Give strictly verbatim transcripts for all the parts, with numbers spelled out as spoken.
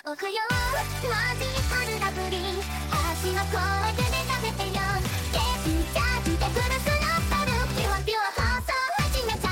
おくよマジカルラブリー橋の声で食べてよゲスチャージでブルスのパルピュアピュア放送始めちゃ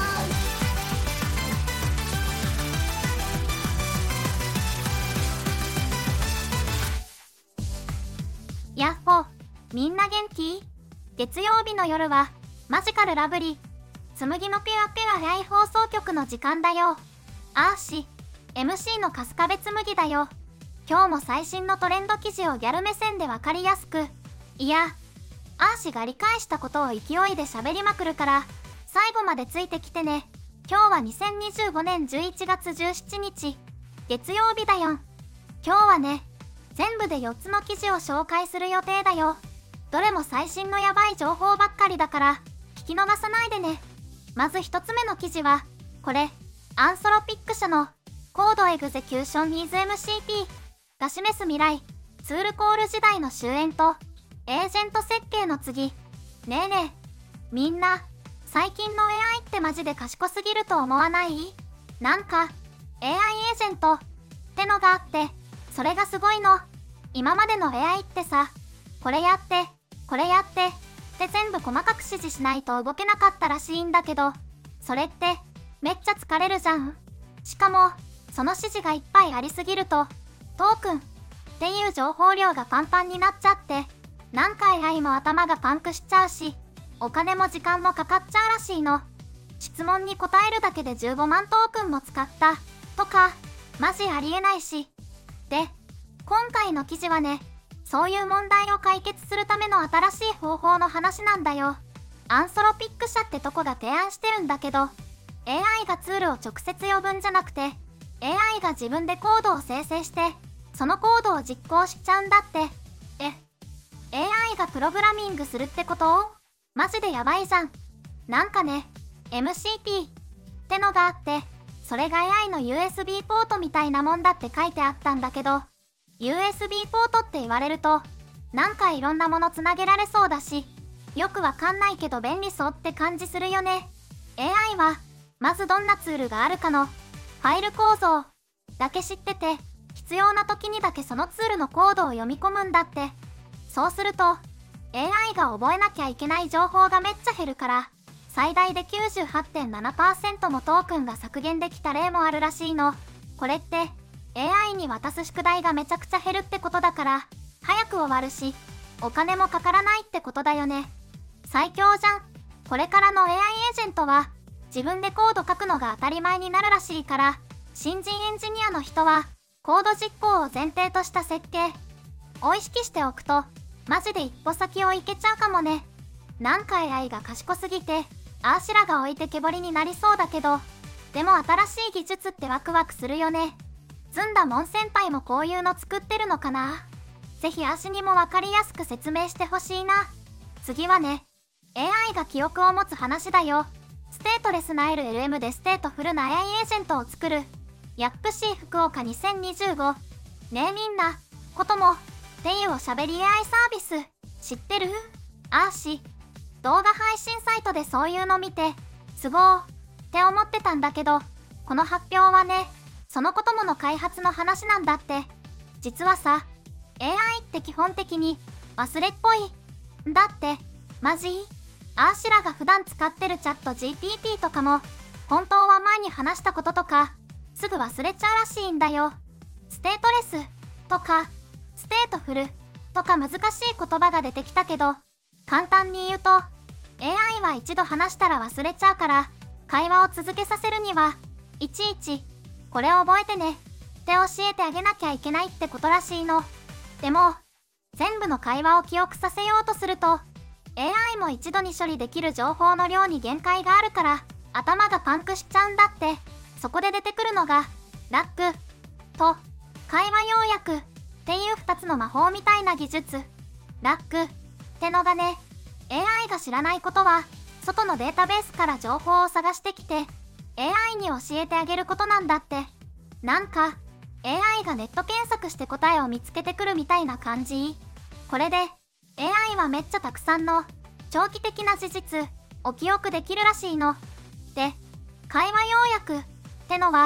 おう。やっほ、みんな元気？月曜日の夜はマジカルラブリーつむぎのピュアピュア早い放送局の時間だよ。あーし エムシー の春日部つむぎだよ。今日も最新のトレンド記事をギャル目線でわかりやすく、いやあーしが理解したことを勢いで喋りまくるから最後までついてきてね。今日はにせんにじゅうごねんじゅういちがつじゅうしちにち月曜日だよ。今日はね全部でよっつの記事を紹介する予定だよ。どれも最新のヤバい情報ばっかりだから聞き逃さないでね。まずひとつめの記事はこれ、アンソロピック社のコードエグゼキューション イズエムシーピー が示す未来、ツールコール時代の終焉とエージェント設計の次。ねえねえ、みんな最近の エーアイ ってマジで賢すぎると思わない？なんか エーアイ エージェントってのがあってそれがすごいの。今までの エーアイ ってさ、これやってこれやってって全部細かく指示しないと動けなかったらしいんだけど、それってめっちゃ疲れるじゃん。しかもその指示がいっぱいありすぎるとトークンっていう情報量がパンパンになっちゃって何回 エーアイ も頭がパンクしちゃうしお金も時間もかかっちゃうらしいの。質問に答えるだけでじゅうごまんトークンも使ったとかマジありえないし。で今回の記事はね、そういう問題を解決するための新しい方法の話なんだよ。アンソロピック社ってとこが提案してるんだけど、 エーアイ がツールを直接呼ぶんじゃなくて エーアイ が自分でコードを生成してそのコードを実行しちゃうんだって。え エーアイ がプログラミングするってこと？マジでやばいじゃん。なんかね エムシーピー ってのがあって、それが エーアイ の ユーエスビー ポートみたいなもんだって書いてあったんだけど、 ユーエスビー ポートって言われるとなんかいろんなものつなげられそうだしよくわかんないけど便利そうって感じするよね。 エーアイ はまずどんなツールがあるかのファイル構造だけ知ってて必要な時にだけそのツールのコードを読み込むんだって。そうすると エーアイ が覚えなきゃいけない情報がめっちゃ減るから最大で きゅうじゅうはちてんななパーセント もトークンが削減できた例もあるらしいの。これってエーアイ に渡す宿題がめちゃくちゃ減るってことだから早く終わるしお金もかからないってことだよね。最強じゃん。これからの エーアイ エージェントは自分でコード書くのが当たり前になるらしいから、新人エンジニアの人はコード実行を前提とした設計を意識しておくとマジで一歩先を行けちゃうかもね。なんか エーアイ が賢すぎてあーしらが置いてけぼりになりそうだけど、でも新しい技術ってワクワクするよね。ずんだもん先輩もこういうの作ってるのかな。ぜひ足にもわかりやすく説明してほしいな。次はね エーアイ が記憶を持つ話だよ。ステートレスな エルエルエム でステートフルな エーアイ エージェントを作るヤップシー福岡にせんにじゅうご。ねえみんなこともっていうおしゃべり エーアイ サービス知ってる？あーし動画配信サイトでそういうの見てすごーって思ってたんだけど、この発表はねそのこともの開発の話なんだって。実はさ エーアイ って基本的に忘れっぽいんだって。マジ？あーしらが普段使ってるチャット ジーピーティー とかも本当は前に話したこととかすぐ忘れちゃうらしいんだよ。ステートレスとかステートフルとか難しい言葉が出てきたけど、簡単に言うと エーアイ は一度話したら忘れちゃうから会話を続けさせるにはいちいちこれを覚えてねって教えてあげなきゃいけないってことらしいの。でも全部の会話を記憶させようとすると エーアイ も一度に処理できる情報の量に限界があるから頭がパンクしちゃうんだって。そこで出てくるのがラックと会話要約っていうふたつの魔法みたいな技術。ラックってのがね エーアイ が知らないことは外のデータベースから情報を探してきて エーアイ に教えてあげることなんだって。なんか エーアイ がネット検索して答えを見つけてくるみたいな感じ。これで エーアイ はめっちゃたくさんの長期的な事実を記憶できるらしいの。で会話要約ってのは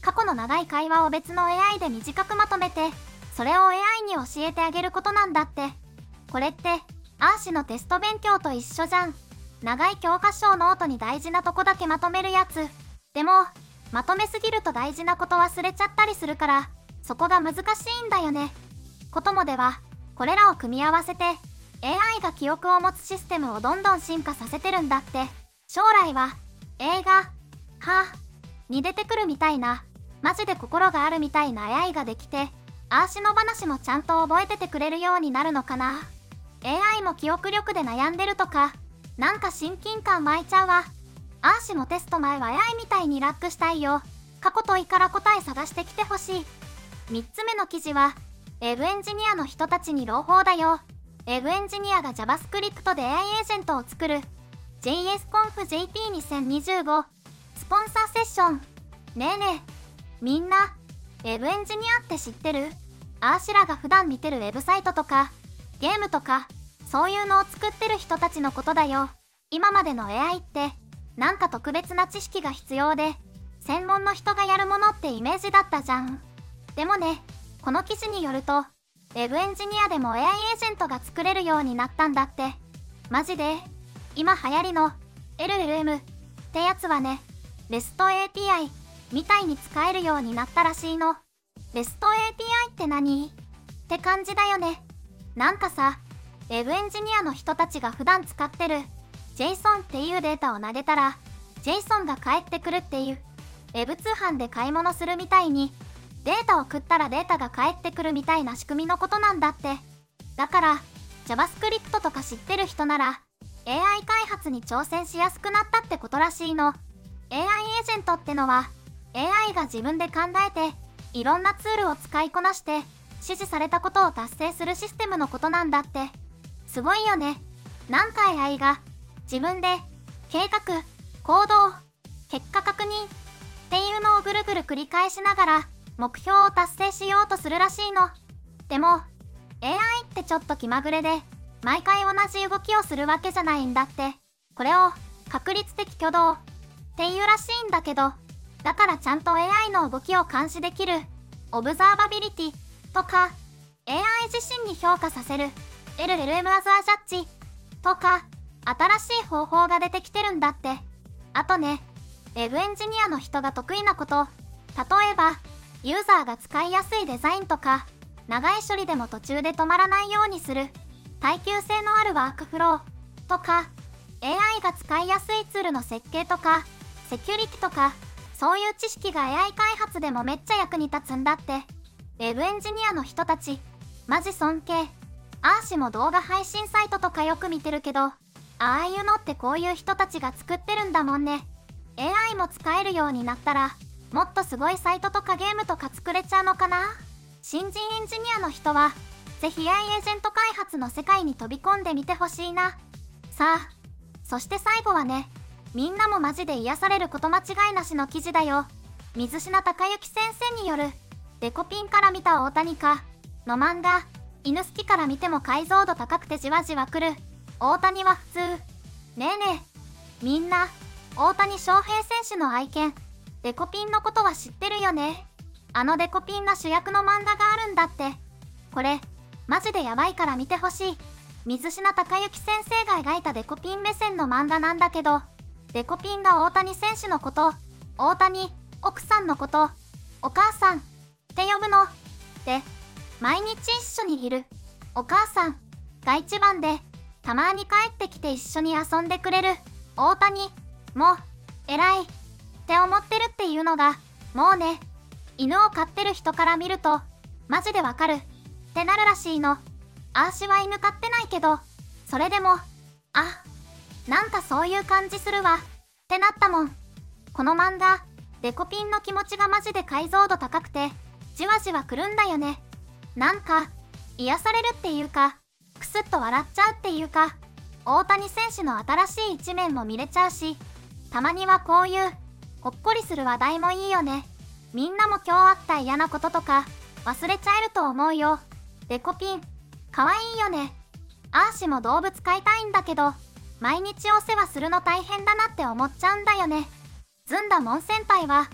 過去の長い会話を別の エーアイ で短くまとめて、それを エーアイ に教えてあげることなんだって。これって、アーシのテスト勉強と一緒じゃん。長い教科書をノートに大事なとこだけまとめるやつ。でも、まとめすぎると大事なこと忘れちゃったりするから、そこが難しいんだよね。こともでは、これらを組み合わせて、エーアイ が記憶を持つシステムをどんどん進化させてるんだって。将来は、映画、は、に出てくるみたいな、マジで心があるみたいな エーアイ ができて、アーシの話もちゃんと覚えててくれるようになるのかな。エーアイ も記憶力で悩んでるとか、なんか親近感湧いちゃうわ。アーシもテスト前は エーアイ みたいにラックしたいよ。過去問いから答え探してきてほしい。みっつめの記事は、ウェブエンジニアの人たちに朗報だよ。ウェブエンジニアが JavaScript で エーアイ エージェントを作る ジェイエスコンフジェーピーにせんにじゅうご スポンサーセッション。ねえねえ、みんな、ウェブエンジニアって知ってる？アーシらが普段見てるウェブサイトとか、ゲームとか、そういうのを作ってる人たちのことだよ。今までの エーアイって、なんか特別な知識が必要で、専門の人がやるものってイメージだったじゃん。でもね、この記事によると、ウェブエンジニアでも エーアイ エージェントが作れるようになったんだって。マジで？今流行りの エルエルエム ってやつはね、レスト エーピーアイ みたいに使えるようになったらしいの。レスト エーピーアイ って何？って感じだよね。なんかさ、ウェブエンジニアの人たちが普段使ってる ジェイソン っていうデータを投げたら ジェイソン が返ってくるっていう、ウェブ通販で買い物するみたいにデータを送ったらデータが返ってくるみたいな仕組みのことなんだって。だから JavaScript とか知ってる人なら エーアイ 開発に挑戦しやすくなったってことらしいの。 エーアイ エージェントってのは エーアイ が自分で考えていろんなツールを使いこなして指示されたことを達成するシステムのことなんだって。すごいよね。なんか エーアイ が自分で計画、行動、結果確認っていうのをぐるぐる繰り返しながら目標を達成しようとするらしいの。でも エーアイ ってちょっと気まぐれで毎回同じ動きをするわけじゃないんだって。これを確率的挙動っていうらしいんだけど、だからちゃんと エーアイ の動きを監視できるオブザーバビリティとか エーアイ 自身に評価させる エルエルエム アザージャッジとか新しい方法が出てきてるんだって。あとね、ウェブエンジニアの人が得意なこと、例えばユーザーが使いやすいデザインとか、長い処理でも途中で止まらないようにする耐久性のあるワークフローとか、 エーアイ が使いやすいツールの設計とかセキュリティとか、そういう知識が エーアイ 開発でもめっちゃ役に立つんだって。ウェブエンジニアの人たちマジ尊敬。アーシも動画配信サイトとかよく見てるけど、ああいうのってこういう人たちが作ってるんだもんね。 エーアイ も使えるようになったらもっとすごいサイトとかゲームとか作れちゃうのかな。新人エンジニアの人はぜひ エーアイ エージェント開発の世界に飛び込んでみてほしいな。さあ、そして最後はね、みんなもマジで癒されること間違いなしの記事だよ。水品孝之先生によるデコピンから見た大谷かの漫画、犬好きから見ても解像度高くてじわじわくる大谷は普通。ねえねえ、みんな大谷翔平選手の愛犬デコピンのことは知ってるよね。あのデコピンが主役の漫画があるんだって。これマジでやばいから見てほしい。水品孝之先生が描いたデコピン目線の漫画なんだけど、デコピンが大谷選手のこと、大谷奥さんのこと、お母さんって呼ぶの。で、毎日一緒にいるお母さんが一番で、たまに帰ってきて一緒に遊んでくれる大谷も偉いって思ってるっていうのが、もうね、犬を飼ってる人から見るとマジでわかるってなるらしいの。あーしは犬飼ってないけど、それでも、あ、なんかそういう感じするわってなったもん。この漫画、デコピンの気持ちがマジで解像度高くてじわじわくるんだよね。なんか癒されるっていうか、クスッと笑っちゃうっていうか、大谷選手の新しい一面も見れちゃうし、たまにはこういうほっこりする話題もいいよね。みんなも今日あった嫌なこととか忘れちゃえると思うよ。デコピンかわいいよね。あーしも動物飼いたいんだけど、毎日お世話するの大変だなって思っちゃうんだよね。ずんだもん先輩は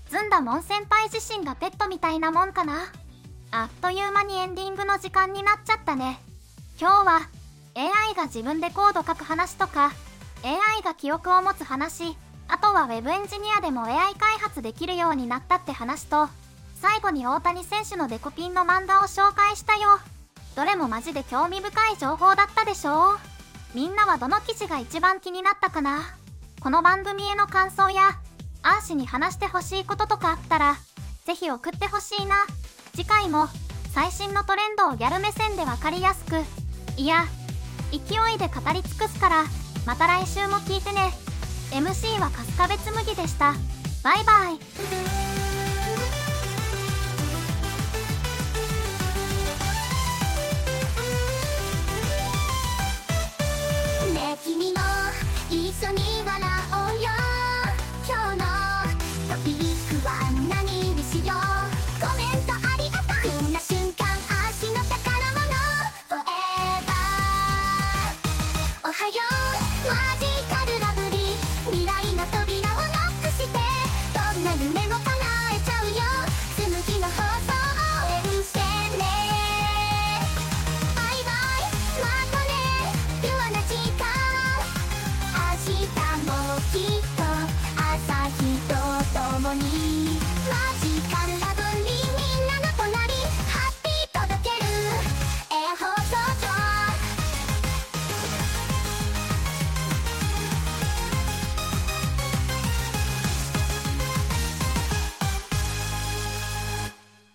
ずんだもん先輩自身がペットみたいなもんかな。あっという間にエンディングの時間になっちゃったね。今日は エーアイ が自分でコード書く話とか、 エーアイ が記憶を持つ話、あとは ウェブ エンジニアでも エーアイ 開発できるようになったって話と、最後に大谷選手のデコピンの漫画を紹介したよ。どれもマジで興味深い情報だったでしょ。みんなはどの記事が一番気になったかな。この番組への感想やアーシに話してほしいこととかあったらぜひ送ってほしいな。次回も最新のトレンドをギャル目線でわかりやすく、いや勢いで語り尽くすから、また来週も聞いてね。 エムシー は春日部紬でした。バイバイ。